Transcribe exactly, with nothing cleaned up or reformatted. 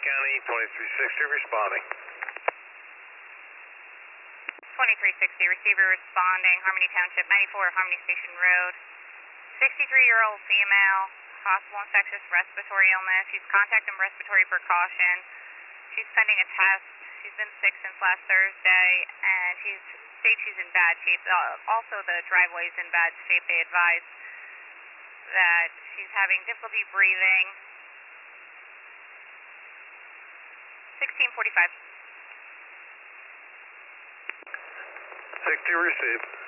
County, twenty-three sixty responding. twenty-three sixty, receiver responding, Harmony Township, ninety-four Harmony Station Road. sixty-three-year-old female, possible infectious respiratory illness. She's contacting respiratory precaution. She's pending a test. She's been sick since last Thursday, and she's states she's in bad shape. Also, the driveway's in bad shape. They advise that she's having difficulty breathing. sixteen forty-five. sixty received.